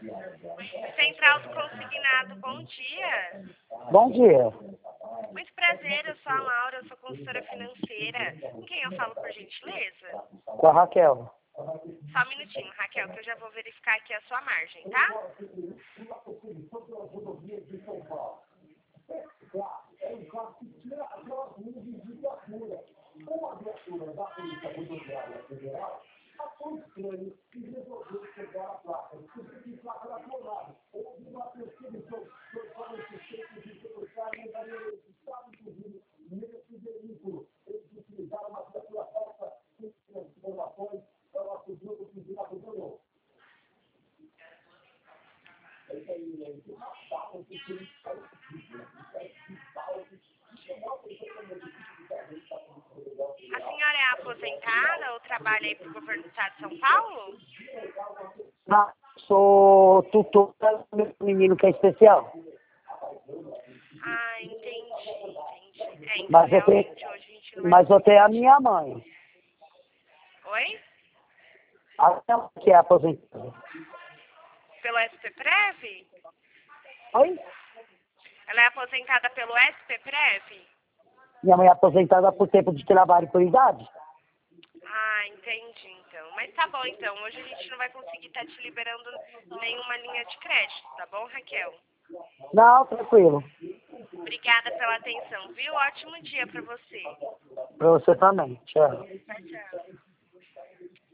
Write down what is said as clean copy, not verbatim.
Central do Consignado, bom dia. Bom dia. Muito prazer, eu sou a Laura, eu sou consultora financeira. Com quem eu falo, por gentileza? Com a Raquel. Só um minutinho, Raquel, que eu já vou verificar aqui a sua margem, tá? A senhora é aposentada ou trabalha aí para o governo do estado de São Paulo? Ah, sou tutor do meu menino que é especial. Ah, entendi. É, então Mas eu tenho, realmente hoje a gente não vai mas eu tenho a conseguir. minha mãe. Oi? A minha mãe que é aposentada. Pelo SPPrev? Oi? Ela é aposentada pelo SPPrev? Minha mãe é aposentada por tempo de trabalho e por idade. Ah, entendi então. Mas tá bom então, hoje a gente não vai conseguir estar te liberando nenhuma linha de crédito, tá bom, Raquel? Não, tranquilo. Obrigada pela atenção, viu? Ótimo dia pra você. Pra você também. Tchau. Tchau, tchau.